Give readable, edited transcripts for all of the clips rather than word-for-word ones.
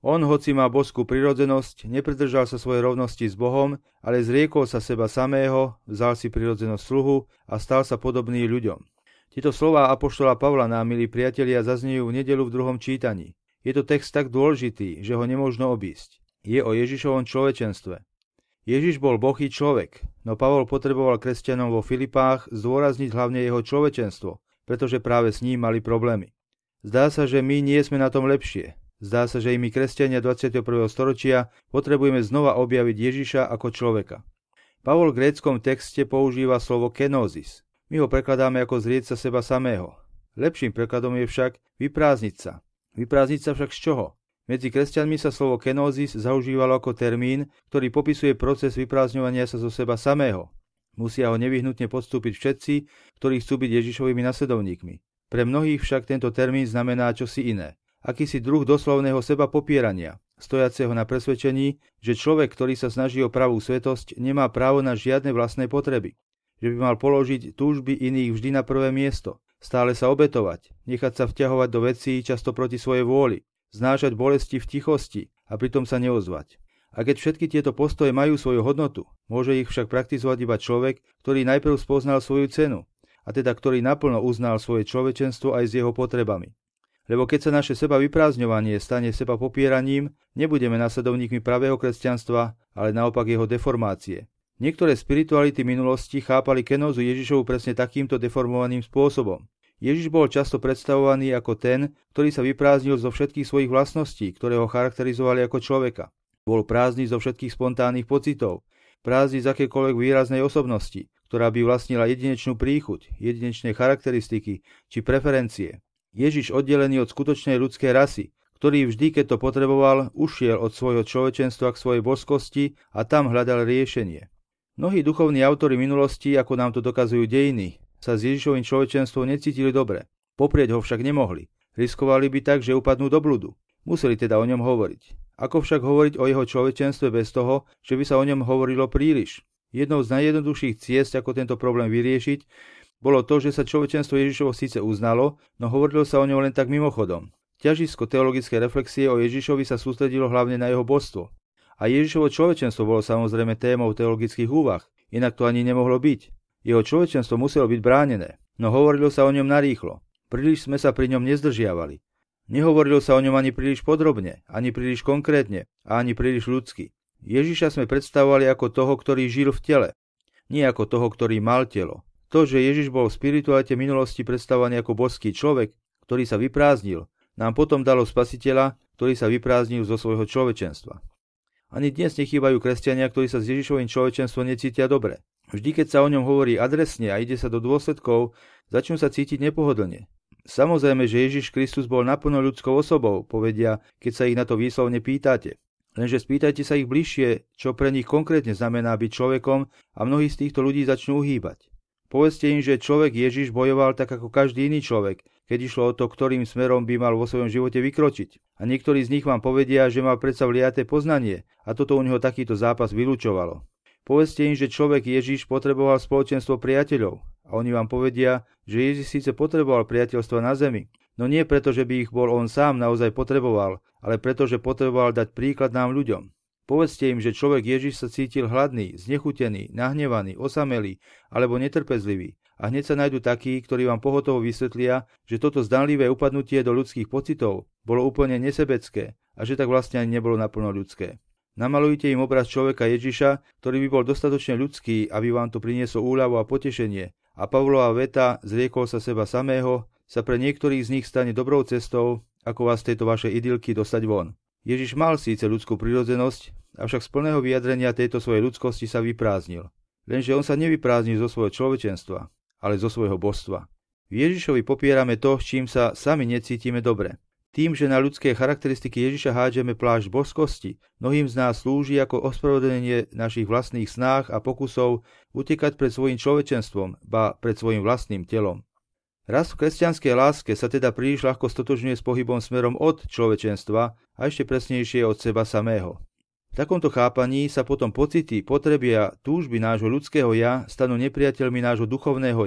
On, hoci má božskú prirodzenosť, nepridržal sa svojej rovnosti s Bohom, ale zriekol sa seba samého, vzal si prirodzenosť sluhu a stal sa podobný ľuďom. Tieto slová apoštola Pavla nám, milí priatelia, zaznejú v nedeľu v 2. čítaní. Je to text tak dôležitý, že ho nemožno obísť. Je o Ježišovom človečenstve. Ježiš bol Boh i človek, no Pavol potreboval kresťanom vo Filipách zdôrazniť hlavne jeho človečenstvo, pretože práve s ním mali problémy. Zdá sa, že my nie sme na tom lepšie. Zdá sa, že i my, kresťania 21. storočia, potrebujeme znova objaviť Ježiša ako človeka. Pavol v gréckom texte používa slovo kenózis. My ho prekladáme ako zrieť sa seba samého. Lepším prekladom je však vyprázdniť sa. Vyprázdniť sa však z čoho? Medzi kresťanmi sa slovo kenózis zaužívalo ako termín, ktorý popisuje proces vyprázdňovania sa zo seba samého. Musia ho nevyhnutne podstúpiť všetci, ktorí chcú byť Ježišovými nasledovníkmi. Pre mnohých však tento termín znamená čosi iné. Akýsi druh doslovného seba popierania, stojaceho na presvedčení, že človek, ktorý sa snaží o pravú svetosť, nemá právo na žiadne vlastné potreby. Že by mal položiť túžby iných vždy na prvé miesto, stále sa obetovať, nechať sa vťahovať do vecí často proti svojej vôli, znášať bolesti v tichosti a pritom sa neozvať. A keď všetky tieto postoje majú svoju hodnotu, môže ich však praktizovať iba človek, ktorý najprv spoznal svoju cenu, a teda ktorý naplno uznal svoje človečenstvo aj s jeho potrebami. Lebo keď sa naše seba vyprázdňovanie stane seba popieraním, nebudeme nasledovníkmi pravého kresťanstva, ale naopak jeho deformácie. Niektoré spirituality minulosti chápali kenózu Ježišovu presne takýmto deformovaným spôsobom. Ježiš bol často predstavovaný ako ten, ktorý sa vyprázdnil zo všetkých svojich vlastností, ktoré ho charakterizovali ako človeka. Bol prázdny zo všetkých spontánnych pocitov, prázdny z akékoľvek výraznej osobnosti, ktorá by vlastnila jedinečnú príchuť, jedinečné charakteristiky či preferencie. Ježiš, oddelený od skutočnej ľudskej rasy, ktorý vždy, keď to potreboval, ušiel od svojho človečenstva k svojej božskosti a tam hľadal riešenie. Mnohí duchovní autori minulosti, ako nám to dokazujú dejiny, sa s Ježišovým človečenstvom necítili dobre. Poprieť ho však nemohli. Riskovali by tak, že upadnú do bludu. Museli teda o ňom hovoriť. Ako však hovoriť o jeho človečenstve bez toho, že by sa o ňom hovorilo príliš? Jednou z najjednoduchších ciest, ako tento problém vyriešiť, bolo to, že sa človečenstvo Ježišovo síce uznalo, no hovorilo sa o ňom len tak mimochodom. Ťažisko teologickej reflexie o Ježišovi sa sústredilo hlavne na jeho božstvo. A Ježišovo človečenstvo bolo samozrejme témou teologických úvah, inak to ani nemohlo byť. Jeho človečenstvo muselo byť bránené, no hovorilo sa o ňom narýchlo. Príliš sme sa pri ňom nezdržiavali. Nehovorilo sa o ňom ani príliš podrobne, ani príliš konkrétne a ani príliš ľudsky. Ježiša sme predstavovali ako toho, ktorý žil v tele, nie ako toho, ktorý mal telo. To, že Ježiš bol v spiritualite minulosti predstavovaný ako božský človek, ktorý sa vyprázdnil, nám potom dalo spasiteľa, ktorý sa vyprázdnil zo svojho človečenstva. Ani dnes nechýbajú kresťania, ktorí sa s Ježišovým človečenstvom necítia dobre. Vždy, keď sa o ňom hovorí adresne a ide sa do dôsledkov, začnú sa cítiť nepohodlne. Samozrejme, že Ježiš Kristus bol naplno ľudskou osobou, povedia, keď sa ich na to výslovne pýtate. Lenže spýtajte sa ich bližšie, čo pre nich konkrétne znamená byť človekom, a mnohí z týchto ľudí začnú uhýbať. Povedzte im, že človek Ježiš bojoval tak ako každý iný človek, keď išlo o to, ktorým smerom by mal vo svojom živote vykročiť. A niektorí z nich vám povedia, že mal predsa vliaté poznanie a toto u neho takýto zápas vylúčovalo. Povedzte im, že človek Ježiš potreboval spoločenstvo priateľov a oni vám povedia, že Ježiš síce potreboval priateľstva na zemi, no nie preto, že by ich bol on sám naozaj potreboval, ale preto, že potreboval dať príklad nám ľuďom. Povedzte im, že človek Ježiš sa cítil hladný, znechutený, nahnevaný, osamelý alebo netrpezlivý a hneď sa nájdú takí, ktorí vám pohotovo vysvetlia, že toto zdanlivé upadnutie do ľudských pocitov bolo úplne nesebecké a že tak vlastne ani nebolo naplno ľudské. Namalujte im obraz človeka Ježiša, ktorý by bol dostatočne ľudský, aby vám to prinieslo úľavu a potešenie, a Pavlova veta zriekol sa seba samého sa pre niektorých z nich stane dobrou cestou, ako vás z tejto vašej idylky dostať von. Ježiš mal síce ľudskú prirodzenosť, avšak z plného vyjadrenia tejto svojej ľudskosti sa vyprázdnil. Lenže on sa nevyprázdnil zo svojho človečenstva, ale zo svojho božstva. V Ježišovi popierame to, s čím sa sami necítime dobre. Tým, že na ľudské charakteristiky Ježiša hádžeme plášť božskosti, mnohým z nás slúži ako ospravedlnenie našich vlastných snách a pokusov utekať pred svojím človečenstvom, ba pred svojím vlastným telom. Rast v kresťanskej láske sa teda príliš ľahko stotožňuje s pohybom smerom od človečenstva a ešte presnejšie od seba samého. V takomto chápaní sa potom pocity, potreby a túžby nášho ľudského ja stanú nepriateľmi nášho duchovného ja.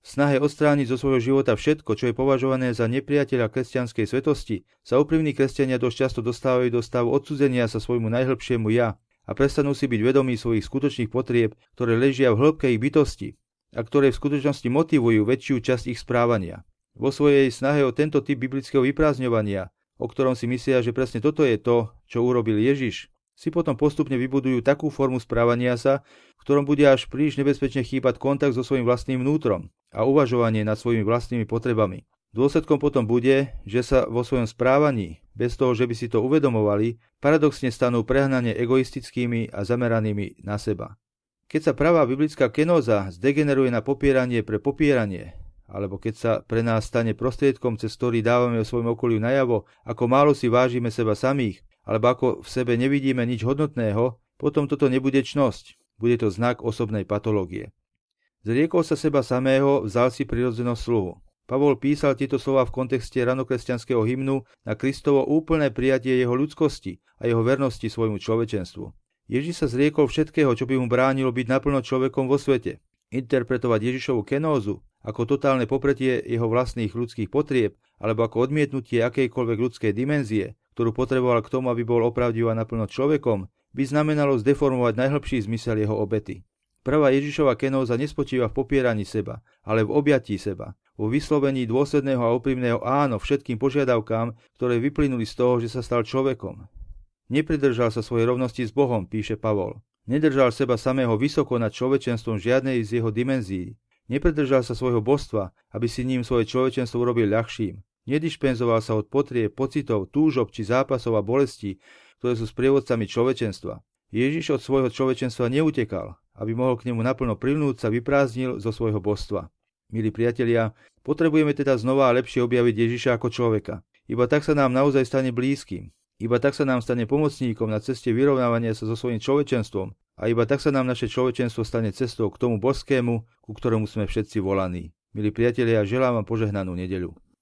V snahe odstrániť zo svojho života všetko, čo je považované za nepriateľa kresťanskej svetosti, sa úprimní kresťania dosť často dostávajú do stavu odcudzenia sa svojmu najhlbšiemu ja a prestanú si byť vedomí svojich skutočných potrieb, ktoré ležia v hĺbke ich bytosti a ktoré v skutočnosti motivujú väčšiu časť ich správania. Vo svojej snahe o tento typ biblického vyprázdňovania, o ktorom si myslia, že presne toto je to, čo urobil Ježiš, si potom postupne vybudujú takú formu správania sa, v ktorom bude až príliš nebezpečne chýbať kontakt so svojím vlastným vnútrom a uvažovanie nad svojimi vlastnými potrebami. Dôsledkom potom bude, že sa vo svojom správaní, bez toho, že by si to uvedomovali, paradoxne stanú prehnane egoistickými a zameranými na seba. Keď sa pravá biblická kenóza zdegeneruje na popieranie pre popieranie, alebo keď sa pre nás stane prostriedkom, cez ktorý dávame o svojom okoliu najavo, ako málo si vážime seba samých, alebo ako v sebe nevidíme nič hodnotného, potom toto nebude čnosť, bude to znak osobnej patológie. Zriekol sa seba samého, vzal si prirodzenosť sluhu. Pavol písal tieto slová v kontexte ranokresťanského hymnu na Kristovo úplné prijatie jeho ľudskosti a jeho vernosti svojmu človečenstvu. Ježiš sa zriekol všetkého, čo by mu bránilo byť naplno človekom vo svete. Interpretovať Ježišovu kenózu ako totálne popretie jeho vlastných ľudských potrieb alebo ako odmietnutie akejkoľvek ľudskej dimenzie, ktorú potreboval k tomu, aby bol opravdivo a naplno človekom, by znamenalo zdeformovať najhlbší zmysel jeho obety. Prvá Ježišova kenóza nespočíva v popieraní seba, ale v objatí seba, vo vyslovení dôsledného a úprimného áno všetkým požiadavkám, ktoré vyplynuli z toho, že sa stal človekom. Nepridržal sa svojej rovnosti s Bohom, píše Pavol. Nedržal seba samého vysoko nad človečenstvom žiadnej z jeho dimenzií. Nepridržal sa svojho božstva, aby si ním svoje človečenstvo urobil ľahším. Nedišpenzoval sa od potrieb, pocitov, túžob či zápasov a bolestí, ktoré sú sprievodcami človečenstva. Ježiš od svojho človečenstva neutekal, aby mohol k nemu naplno prilnúť sa vyprázdnil zo svojho božstva. Milí priatelia, potrebujeme teda znova a lepšie objaviť Ježiša ako človeka. Iba tak sa nám naozaj stane blízkym. Iba tak sa nám stane pomocníkom na ceste vyrovnávania sa so svojím človečenstvom a iba tak sa nám naše človečenstvo stane cestou k tomu božskému, ku ktorému sme všetci volaní. Milí priatelia, želám vám požehnanú nedeľu.